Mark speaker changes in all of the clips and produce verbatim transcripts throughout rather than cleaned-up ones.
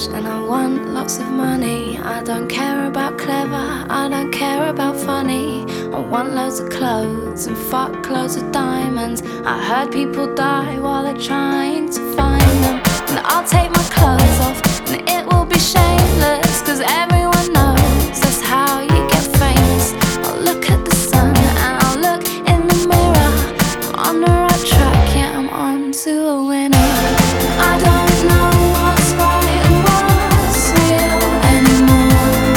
Speaker 1: rich and I want lots of money. I don't care about clever, I don't care about funny. I want loads of clothes and fuck loads of diamonds. I heard people die while they're trying to find them. And I'll take my clothes off and it will be shameless, cause everyone knows that's how you get famous. I'll look at the sun and I'll look in the mirror. I'm on the right track, yeah, I'm on to a winner. I don't know what's right and what's real anymore.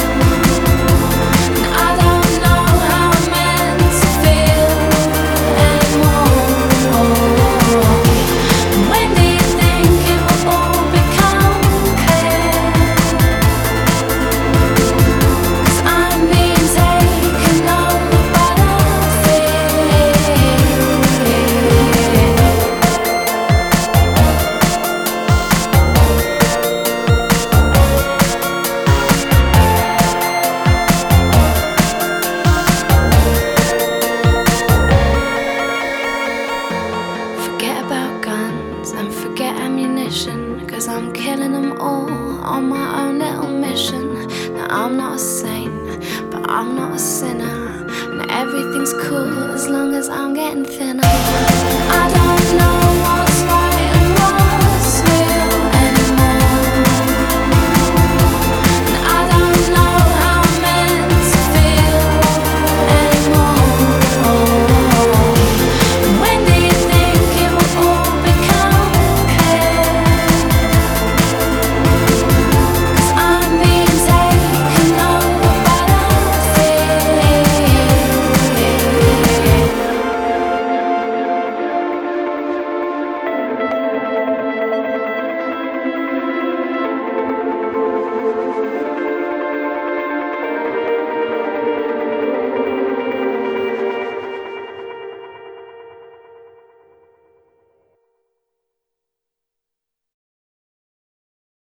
Speaker 1: And I don't know how I'm meant to feel anymore. And when do you think it will all become clear? 'Cause I'm being taken over by the fear. Forget about guns and forget ammunition, cause I'm killing them all on my own little mission. Now I'm not a saint, but I'm not a sinner, and everything's cool as long as I'm getting thinner. I don't know